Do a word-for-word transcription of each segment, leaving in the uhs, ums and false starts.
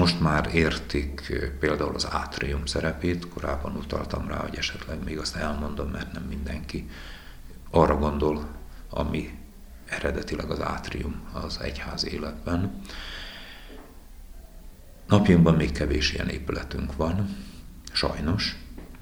most már értik például az átrium szerepét, korábban utaltam rá, hogy esetleg még azt elmondom, mert nem mindenki arra gondol, ami eredetileg az átrium az egyházi életben. Napjainkban még kevés ilyen épületünk van, sajnos.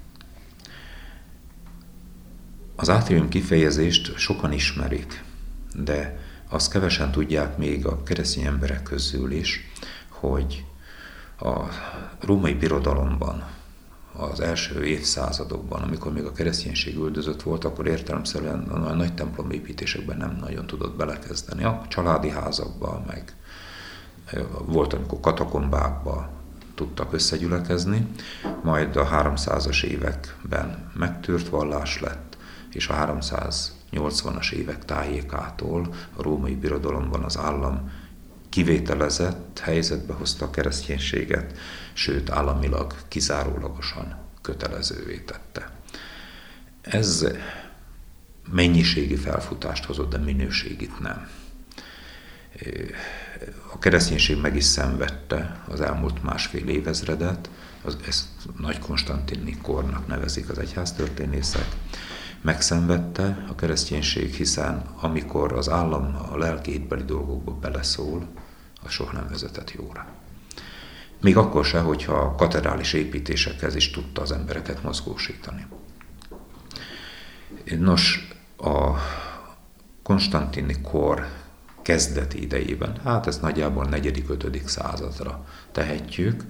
Az átrium kifejezést sokan ismerik, de azt kevesen tudják még a keresztény emberek közül is, hogy a római birodalomban, az első évszázadokban, amikor még a kereszténység üldözött volt, akkor értelemszerűen a nagy templomépítésekben nem nagyon tudott belekezdeni. A családi házakban, meg volt, amikor katakombákban tudtak összegyülekezni, majd a háromszázas években megtört vallás lett, és a háromszáznyolcvanas évek tájékától a római birodalomban az állam kivételezett helyzetbe hozta a kereszténységet, sőt államilag kizárólagosan kötelezővé tette. Ez mennyiségi felfutást hozott, de minőségit nem. A kereszténység meg is szenvedte az elmúlt másfél évezredet, ezt Nagy Konstantini kornak nevezik az egyháztörténészek, megszenvedte a kereszténység, hiszen amikor az állam a lelki hitbeli dolgokba beleszól, az soha nem vezetett jóra. Még akkor se, hogyha a katedrális építésekhez is tudta az embereket mozgósítani. Nos, a konstantini kor kezdeti idejében, hát ezt nagyjából negyedik-ötödik századra tehetjük,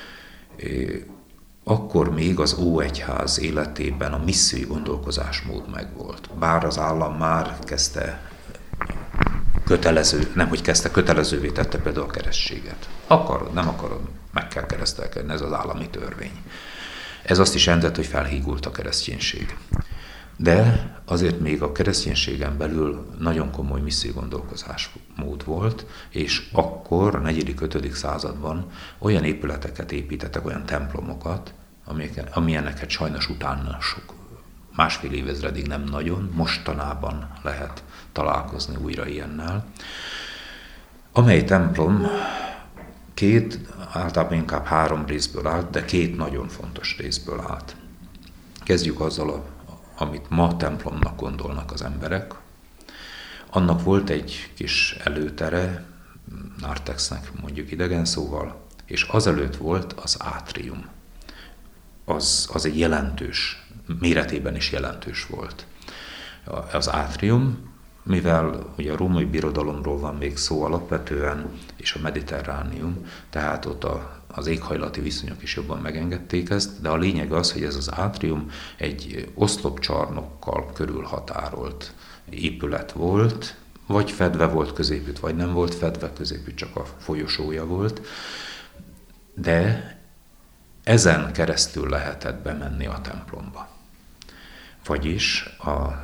akkor még az óegyház életében a missziói gondolkozásmód megvolt. Bár az állam már kezdte kötelező, nem hogy kezdte, kötelezővé tette például a keresztséget. Akarod, nem akarod, meg kell keresztelkedni, ez az állami törvény. Ez azt is jelentett, hogy felhígult a kereszténység. De azért még a kereszténységen belül nagyon komoly missziói gondolkozásmód volt, és akkor a negyedik-ötödik században olyan épületeket építettek, olyan templomokat, amilyeneket sajnos utána sok, másfél évezredig nem nagyon, mostanában lehet találkozni újra ilyennel, amely templom két, általában inkább három részből állt, de két nagyon fontos részből állt. Kezdjük azzal, a, amit ma templomnak gondolnak az emberek. Annak volt egy kis előtere, narthexnek mondjuk idegen szóval, és azelőtt volt az átrium. Az, az egy jelentős, méretében is jelentős volt. Az átrium, mivel ugye a római birodalomról van még szó alapvetően, és a mediterránium, tehát ott a, az éghajlati viszonyok is jobban megengedték ezt, de a lényeg az, hogy ez az átrium egy oszlopcsarnokkal körülhatárolt épület volt, vagy fedve volt középütt, vagy nem volt fedve középütt, csak a folyosója volt, de ezen keresztül lehetett bemenni a templomba. Vagyis a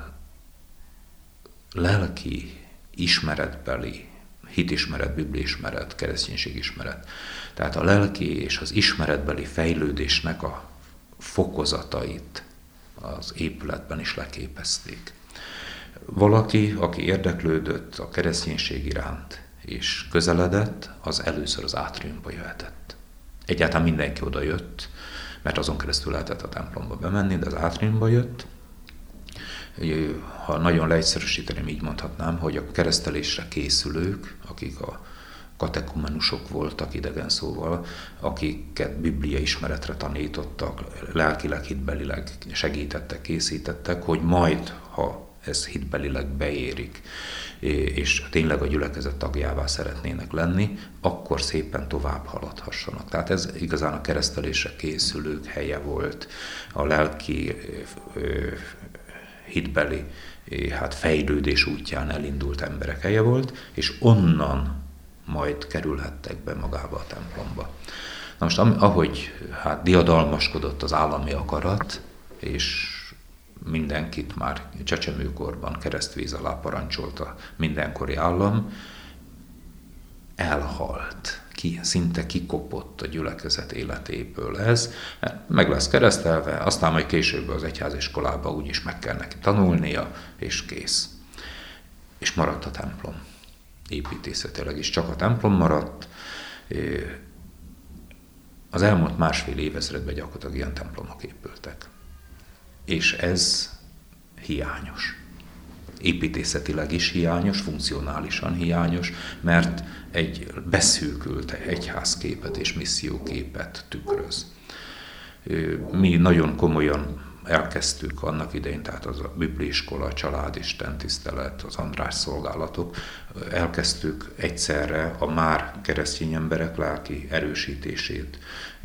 lelki ismeretbeli, hitismeret, bibliismeret, kereszténységismeret, tehát a lelki és az ismeretbeli fejlődésnek a fokozatait az épületben is leképezték. Valaki, aki érdeklődött a kereszténység iránt és közeledett, az először az átriumba jöhetett. Egyáltalán mindenki oda jött, mert azon keresztül lehetett a templomba bemenni, de az átriumba jött. Ha nagyon leegyszerűsíteném, így mondhatnám, hogy a keresztelésre készülők, akik a katekumenusok voltak idegen szóval, akiket biblia ismeretre tanítottak, lelkileg, hitbelileg segítettek, készítettek, hogy majd, ha ez hitbelileg beérik, és tényleg a gyülekezet tagjává szeretnének lenni, akkor szépen tovább haladhassanak. Tehát ez igazán a keresztelésre készülők helye volt, a lelki hitbeli hát fejlődés útján elindult emberek helye volt, és onnan majd kerülhettek be magába a templomba. Na most ahogy hát diadalmaskodott az állami akarat, és mindenkit már csecsemőkorban keresztvíz alá parancsolta mindenkori állam, elhalt, ki, szinte kikopott a gyülekezet életéből ez, meg lesz keresztelve, aztán majd később az egyháziskolába úgyis meg kell neki tanulnia, és kész. És maradt a templom. Építészetileg is csak a templom maradt, az elmúlt másfél évezredben gyakorlatilag ilyen templomok épültek. És ez hiányos. Építészetileg is hiányos, funkcionálisan hiányos, mert egy beszűkült egyházképet és misszióképet tükröz. Mi nagyon komolyan elkezdtük annak idején, tehát az a bibliaiskola, a családisten tisztelet, az András szolgálatok, elkezdtük egyszerre a már keresztény emberek lelki erősítését,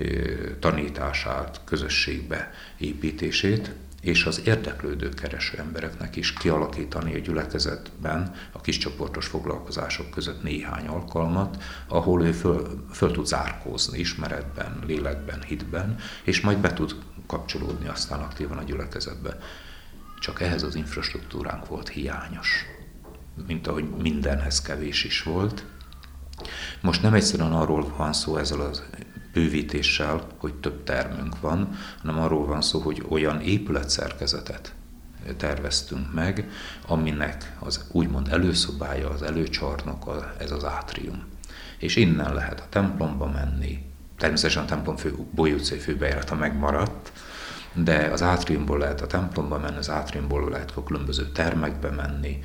tanítását, közösségbe építését, és az érdeklődő kereső embereknek is kialakítani a gyülekezetben a kiscsoportos foglalkozások között néhány alkalmat, ahol ő föl, föl tud zárkózni ismeretben, lélekben, hitben, és majd be tud kapcsolódni aztán aktívan a gyülekezetbe. Csak ehhez az infrastruktúránk volt hiányos, mint ahogy mindenhez kevés is volt. Most nem egyszerűen arról van szó ezzel az bővítéssel, hogy több termünk van, hanem arról van szó, hogy olyan épületszerkezetet terveztünk meg, aminek az úgymond előszobája, az előcsarnoka, ez az átrium. És innen lehet a templomba menni. Természetesen a templom fő, Bolyai utcai főbejárata megmaradt, de az átriumból lehet a templomba menni, az átriumból lehet a különböző termekbe menni,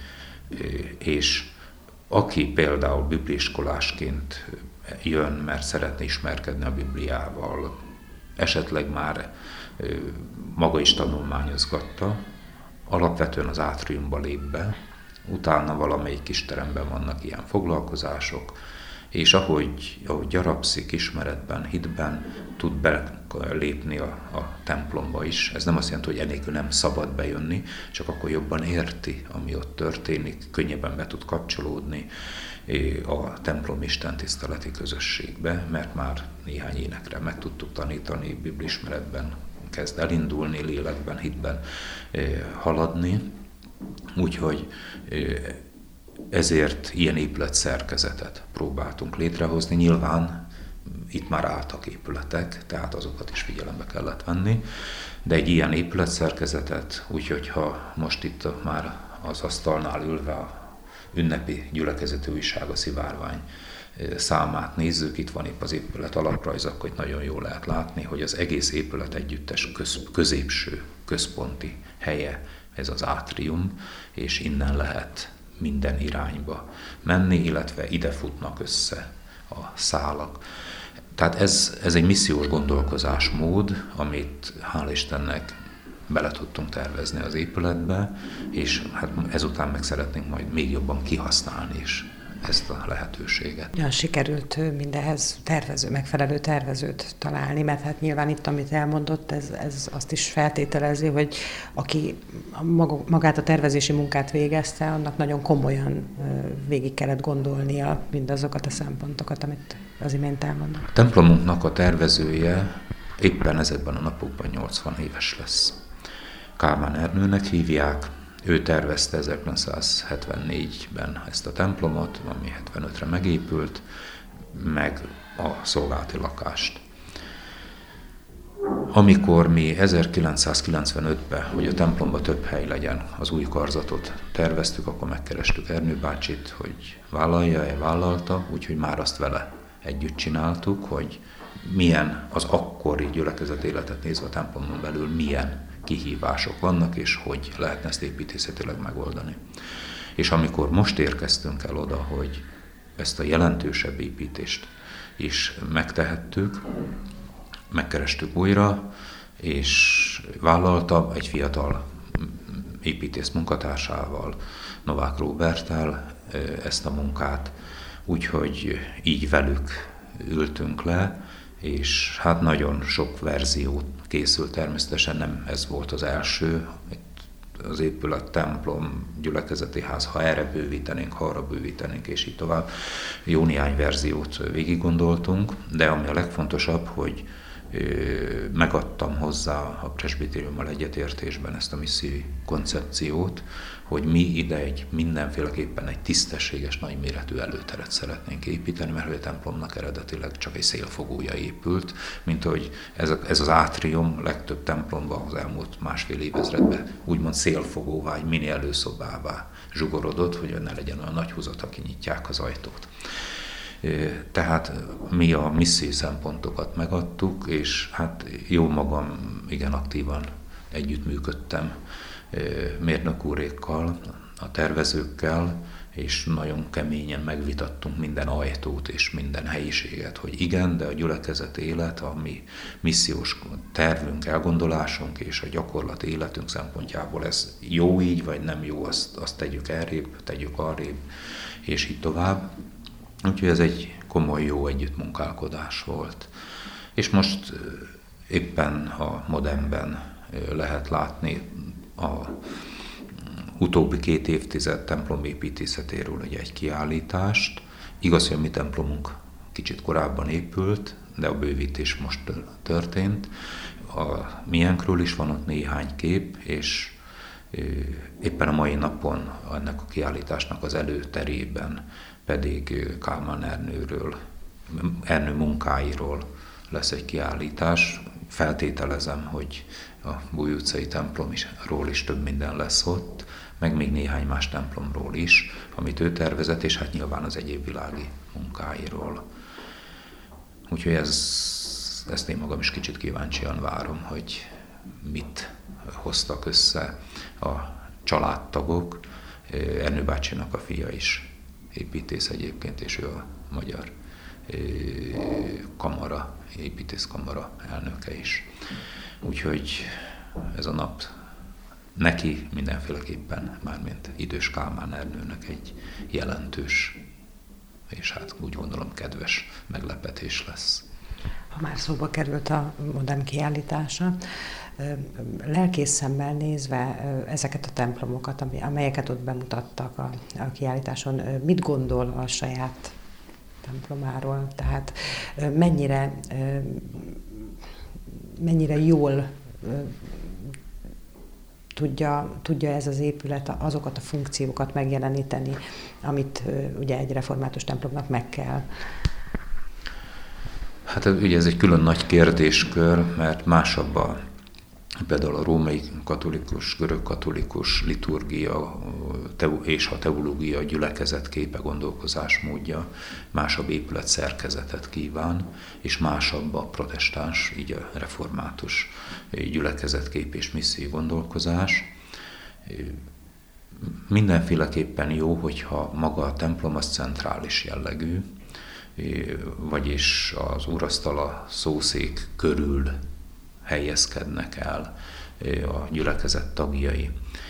és aki például bibliiskolásként jön, mert szeretne ismerkedni a Bibliával, esetleg már maga is tanulmányozgatta, alapvetően az átriumba lép be, utána valamelyik kis teremben vannak ilyen foglalkozások, és ahogy, ahogy gyarapszik ismeretben, hitben, tud belépni a, a templomba is. Ez nem azt jelenti, hogy enélkül nem szabad bejönni, csak akkor jobban érti, ami ott történik, könnyebben be tud kapcsolódni a templom istentiszteleti közösségbe, mert már néhány énekre meg tudtuk tanítani, biblismeretben kezd elindulni, lélekben, hitben haladni. Úgyhogy ezért ilyen épületszerkezetet próbáltunk létrehozni. Nyilván itt már álltak épületek, tehát azokat is figyelembe kellett venni, de egy ilyen épületszerkezetet, úgyhogy ha most itt már az asztalnál ülve a ünnepi gyülekezeti újság, a Szivárvány számát nézzük, itt van épp az épület alaprajz, akkor itt nagyon jól lehet látni, hogy az egész épület együttes köz, középső, központi helye, ez az átrium, és innen lehet minden irányba menni, illetve ide futnak össze a szálak. Tehát ez, ez egy missziós gondolkozásmód, amit hál' Istennek bele tudtunk tervezni az épületbe, és hát ezután meg szeretnénk majd még jobban kihasználni is ezt a lehetőséget. Ja, sikerült mindenhez tervező, megfelelő tervezőt találni, mert hát nyilván itt, amit elmondott, ez, ez azt is feltételezi, hogy aki magát a tervezési munkát végezte, annak nagyon komolyan végig kellett gondolnia mindazokat a szempontokat, amit az imént elmondott. A templomunknak a tervezője éppen ezekben a napokban nyolcvan éves lesz. Kálmán Ernőnek hívják. Ő tervezte ezerkilencszázhetvennégyben ezt a templomot, ami hetvenötre megépült, meg a szolgálati lakást. Amikor mi ezerkilencszázkilencvenötben, hogy a templomban több hely legyen, az új karzatot terveztük, akkor megkerestük Ernő bácsit, hogy vállalja-e, vállalta, úgyhogy már azt vele együtt csináltuk, hogy milyen az akkori gyülekezet életet nézve a templomon belül milyen kihívások vannak, és hogy lehetne ezt építészetileg megoldani. És amikor most érkeztünk el oda, hogy ezt a jelentősebb építést is megtehettük, megkerestük újra, és vállalta egy fiatal építész munkatársával, Novák Róberttel ezt a munkát, úgyhogy így velük ültünk le, és hát nagyon sok verzió készült, természetesen nem ez volt az első, az épület, templom, gyülekezeti ház, ha erre bővítenénk, ha arra bővítenénk, és így tovább. Jó néhány verziót végig gondoltunk, de ami a legfontosabb, hogy megadtam hozzá a presbitériummal egyetértésben ezt a missziói koncepciót, hogy mi ide egy mindenféleképpen egy tisztességes, nagyméretű előteret szeretnénk építeni, mert hogy a templomnak eredetileg csak egy szélfogója épült, mint hogy ez, a, ez az átrium legtöbb templomban az elmúlt másfél évezredben úgymond szélfogóvá, egy mini előszobává zsugorodott, hogy ne legyen olyan nagy húzat, aki nyitják az ajtót. Tehát mi a misszió szempontokat megadtuk, és hát jó magam igen aktívan együttműködtem mérnök úrékkal, a tervezőkkel, és nagyon keményen megvitattunk minden ajtót és minden helyiséget, hogy igen, de a gyülekezet élet, a mi missziós tervünk, elgondolásunk és a gyakorlati életünk szempontjából ez jó így, vagy nem jó, azt, azt tegyük elrébb, tegyük arrébb, és így tovább. Úgyhogy ez egy komoly, jó együttmunkálkodás volt. És most éppen a Modernben lehet látni a utóbbi két évtized templomépítészetéről ugye egy kiállítást. Igaz, hogy a mi templomunk kicsit korábban épült, de a bővítés most történt. A miénkről is van ott néhány kép, és éppen a mai napon ennek a kiállításnak az előterében pedig Kálmán Ernőről, Ernő munkáiról lesz egy kiállítás. Feltételezem, hogy a Bújj utcai templomról is több minden lesz ott, meg még néhány más templomról is, amit ő tervezett, és hát nyilván az egyéb világi munkáiról. Úgyhogy ez, ezt én magam is kicsit kíváncsian várom, hogy mit hoztak össze a családtagok. Ernő bácsinak a fia is építész egyébként, és ő a magyar kamara, építészkamara elnöke is. Úgyhogy ez a nap neki mindenféleképpen, mármint idős Kálmán Ernőnek egy jelentős, és hát úgy gondolom kedves meglepetés lesz. Ha már szóba került a Modern kiállítása, lelkész szemmel nézve ezeket a templomokat, amelyeket ott bemutattak a, a kiállításon, mit gondol a saját templomáról? Tehát mennyire, mennyire jól tudja, tudja ez az épület azokat a funkciókat megjeleníteni, amit ugye egy református templomnak meg kell? Hát ugye ez egy külön nagy kérdéskör, mert másabb a, például a római katolikus, görög katolikus liturgia és a teológia gyülekezetképe, gondolkozásmódja másabb épület szerkezetet kíván, és másabb a protestáns, így a református gyülekezetkép és misszió gondolkozás. Mindenféleképpen jó, hogyha maga a templom az centrális jellegű, vagyis az úrasztala szószék körül helyezkednek el a gyülekezet tagjai.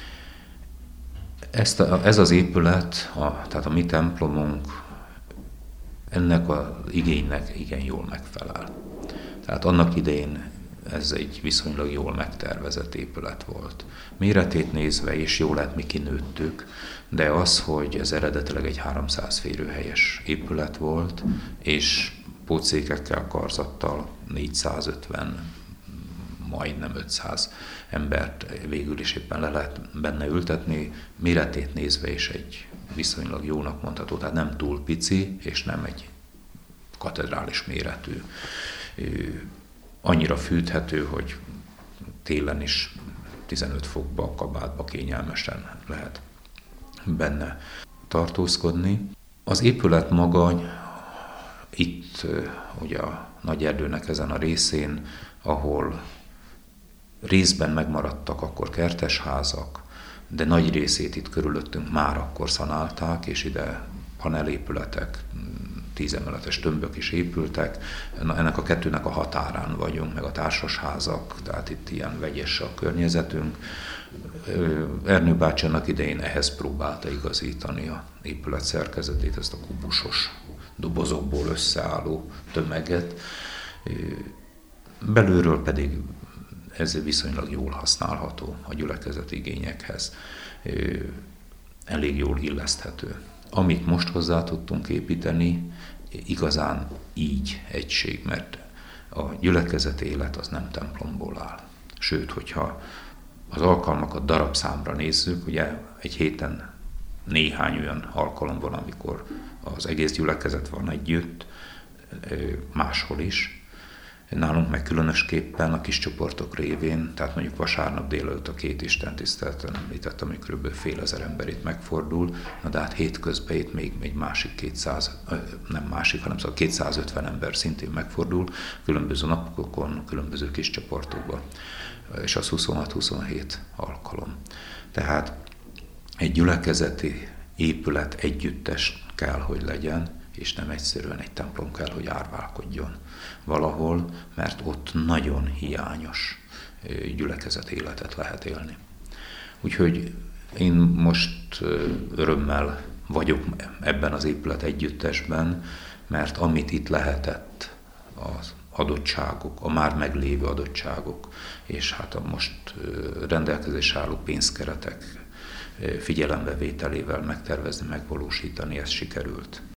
Ezt a, ez az épület, a, tehát a mi templomunk ennek az igénynek igen jól megfelel. Tehát annak idején ez egy viszonylag jól megtervezett épület volt. Méretét nézve is jól lett, mi kinőttük, de az, hogy ez eredetileg egy háromszáz férőhelyes épület volt, és pótszékekkel, karzattal négyszázötven, majdnem ötszáz embert végül is éppen le lehet benne ültetni, méretét nézve is egy viszonylag jónak mondható, tehát nem túl pici, és nem egy katedrális méretű. Annyira fűthető, hogy télen is tizenöt fokba, kabátba kényelmesen lehet benne tartózkodni. Az épület maga itt ugye a Nagyerdőnek ezen a részén, ahol részben megmaradtak akkor kertesházak, de nagy részét itt körülöttünk már akkor szanálták, és ide panelépületek, tízemeletes tömbök is épültek. Ennek a kettőnek a határán vagyunk, meg a társasházak, tehát itt ilyen vegyes a környezetünk. Ernő bácsi annak idején ehhez próbálta igazítani a épület szerkezetét, ezt a kubusos dobozokból összeálló tömeget. Belülről pedig ez viszonylag jól használható a gyülekezet igényekhez, elég jól illeszthető. Amit most hozzá tudtunk építeni, igazán így egység, mert a gyülekezet élet az nem templomból áll. Sőt, hogyha az alkalmakat darabszámra nézzük, ugye egy héten néhány olyan alkalom van, amikor az egész gyülekezet van együtt, máshol is, Nálunk meg különösképpen a kis csoportok révén, tehát mondjuk vasárnap délelőtt a két istentiszteleten említettem, hogy kb. Fél ezer ember itt megfordul, na de hát hétközben itt még egy másik kétszáz, nem másik, hanem szóval kétszázötven ember szintén megfordul, különböző napokon, különböző kis csoportokban, és az huszonhat-huszonhét alkalom. Tehát egy gyülekezeti épület együttes kell, hogy legyen, és nem egyszerűen egy templom kell, hogy árválkodjon valahol, mert ott nagyon hiányos gyülekezet életet lehet élni. Úgyhogy én most örömmel vagyok ebben az épület együttesben, mert amit itt lehetett, az adottságok, a már meglévő adottságok, és hát a most rendelkezésre álló pénzkeretek figyelembevételével megtervezni, megvalósítani, ez sikerült.